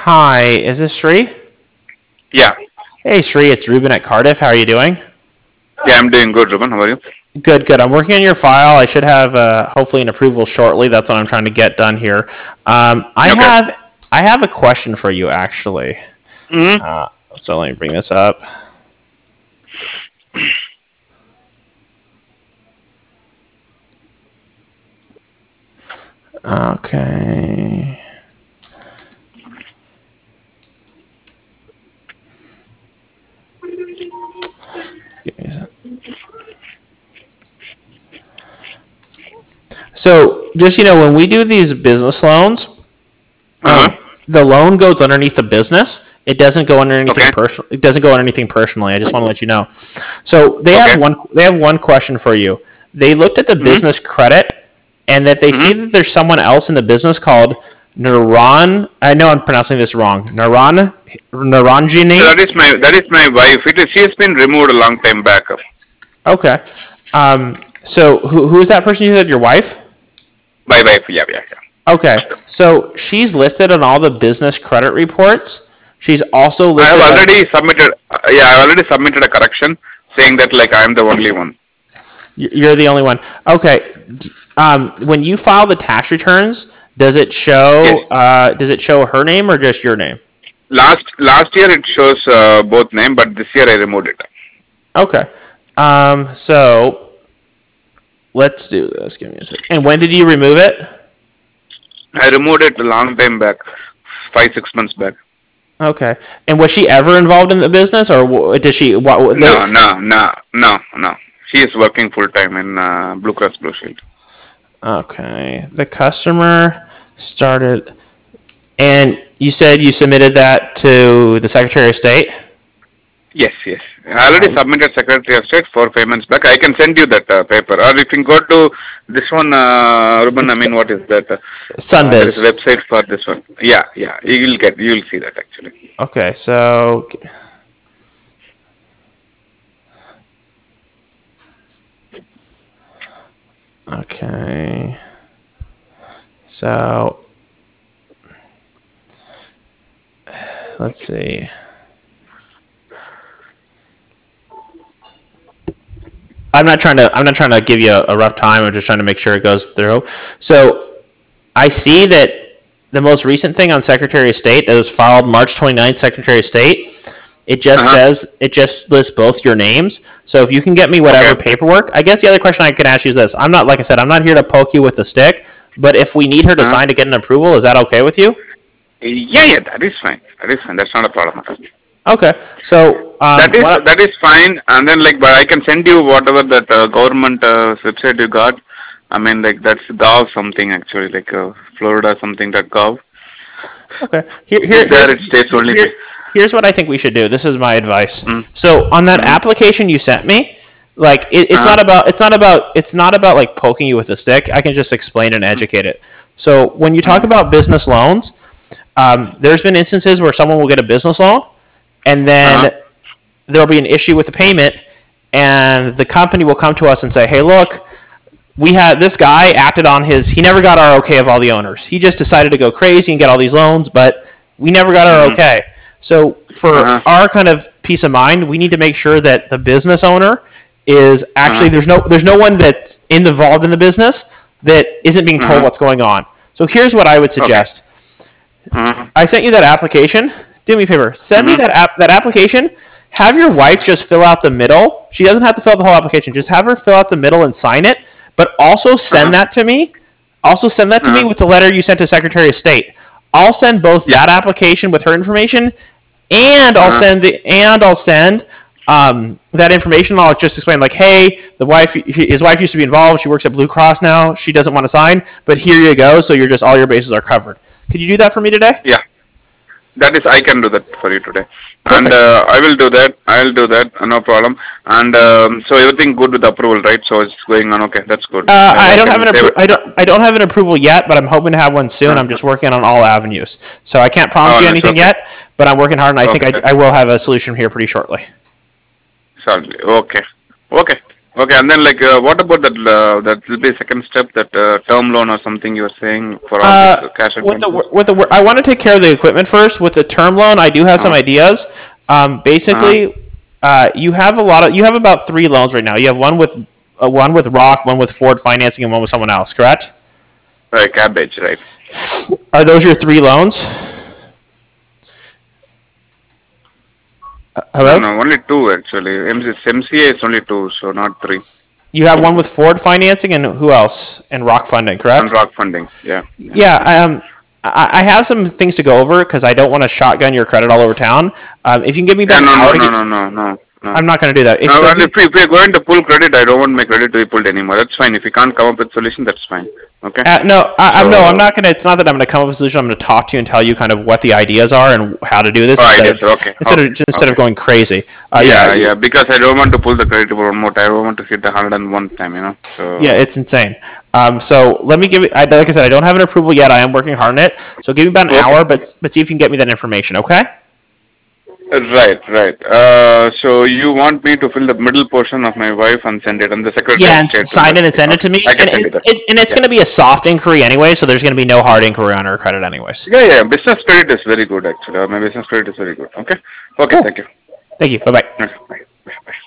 Hi, is this Sri? Yeah. Hey, Sri, it's Ruben at Cardiff. How are you doing? Yeah, I'm doing good, Ruben. How are you? Good, good. I'm working on your file. I should have hopefully an approval shortly. That's what I'm trying to get done here. I Okay. have I have a question for you actually. Mm-hmm. Uh, so let me bring this up. Okay. So just when we do these business loans, Uh-huh. the loan goes underneath the business. It doesn't go under anything Okay. personal. It doesn't go under anything personally. I just want to let you know. So Okay. they have one question for you. They looked at the Mm-hmm. business credit and that they see Mm-hmm. that there's someone else in the business called Naran. I know I'm pronouncing this wrong. So Naranjini. that is my wife. She has been removed a long time back. Okay. So who is that person? You said your wife. My wife. Yeah, yeah, yeah. Okay. So she's listed on all the business credit reports. She's also I have listed as already submitted. Yeah, I already submitted a correction saying that like I am the only one. you're the only one. Okay. When you file the tax returns, Yes. does it show her name or just your name? Last year it shows both name, but this year I removed it. Okay. So let's do this. Give me a second. And when did you remove it? I removed it a long time back, 5 6 months back. Okay. And was she ever involved in the business, or did she? What? No, no, no, no, no. She is working full time in Blue Cross Blue Shield. Okay. The customer started, and you said you submitted that to the Secretary of State. Yes, yes. I already Um, submitted Secretary of State 4 payments back. I can send you that paper. Or if you go to this one, Ruben, I it's mean, what is that? There is a Sunbiz. website for this one. Yeah, yeah. You will see that actually. Okay. So okay. So let's see. I'm not trying to give you a rough time. I'm just trying to make sure it goes through. So I see that the most recent thing on Secretary of State that was filed March 29th, Secretary of State, Uh-huh. it just lists both your names. So if you can get me whatever Okay. paperwork, I guess the other question I can ask you is this: I'm not like I said, I'm not here to poke you with the stick, but if we need her to Uh-huh. sign to get an approval, is that okay with you? Yeah, yeah. That is fine. That is fine. That's not a problem. Okay. So That is fine. And then like, but I can send you whatever that government website you got. I mean, like that's Gov something actually, like Florida something that Gov. Okay. There it states only. Here's what I think we should do. This is my advice. Mm, So on that mm, application you sent me, like uh, it's not about like poking you with a stick. I can just explain and educate it. So when you talk mm, about business loans, there's been instances where someone will get a business loan, and uh, then there'll be an issue with the payment, and the company will come to us and say, "Hey, look, we had this guy acted on his he never got our okay of all the owners. He just decided to go crazy and get all these loans, but we never got our mm, okay." So for uh, our kind of peace of mind, we need to make sure that the business owner is actually uh, there's no one that's involved in the business that isn't being told uh, what's going on. So here's what I would okay. suggest. Uh, I sent you that application. Do me a favor. Send me mm, that application. Have your wife just fill out the middle. She doesn't have to fill out the whole application. Just have her fill out the middle and sign it. But also send uh, that to me. Also send that to me uh, with the letter you sent to Secretary of State. I'll send both yeah. that application with her information, and Uh, I'll send that information. I'll just explain like, hey, his wife used to be involved. She works at Blue Cross now. She doesn't want to sign, but here you go. So you're just all your bases are covered. Could you do that for me today? yeah. That is, I can do that for you today, and Perfect. I will do that. I will do that. No problem. And so everything good with approval, right? So it's going on. Okay, that's good. Then I can save it. I don't have an approval yet, but I'm hoping to have one soon. I'm Uh, just working on all avenues, so I can't promise oh, you nice. anything Okay. yet. But I'm working hard, and I think Okay. I will have a solution here pretty shortly. Sorry. Okay. Okay. Okay, and then like what about that? That will be second step, that term loan or something you were saying for all this cash advances. I want to take care of the equipment first. With the term loan, I do have some Uh, ideas. uh, Basically, you have about three loans right now. You have one with Rock, one with Ford Financing, and one with someone else. Correct? right, cabbage, right? Are those your three loans? No, Hello? no, only two actually. MCA is only two, so not three. You have one with Ford Financing and who else? And Rock Funding, And correct? rock funding, yeah, yeah. Yeah, I have some things to go over because I don't want to shotgun your credit all over town. If you can give me Yeah, about an no, hour no, to no, get, no, no, no, no. I'm not going to do that. If No, so, and if we're going to pull credit, I don't want my credit to be pulled anymore. That's fine. If you can't come up with solution, that's fine. Okay. no, I'm So, not going to. It's not that I'm going to come up with a solution. I'm going to talk to you and tell you kind of what the ideas are and how to do this oh, ideas. Okay, okay, instead of okay. going crazy. Yeah, yeah. Because I don't want to pull the credit for one more time. I don't want to hit the 101 time. Yeah, So, it's insane. So let me give you. Like I said, I don't have an approval yet. I am working hard on it. So give me about an okay. hour, but see if you can get me that information. Okay? Right, right. So you want me to fill the middle portion of my wife and send it, and the Secretary Yeah, of and State will sign it and verify. send it Okay, to me. I can send you that. And it's Yeah. going to be a soft inquiry anyway, so there's going to be no hard inquiry on her credit anyways. Yeah, yeah. Business credit is very good actually. My business credit is very good. Okay. Okay. Cool. Thank you. Thank you. Bye bye. Okay, bye.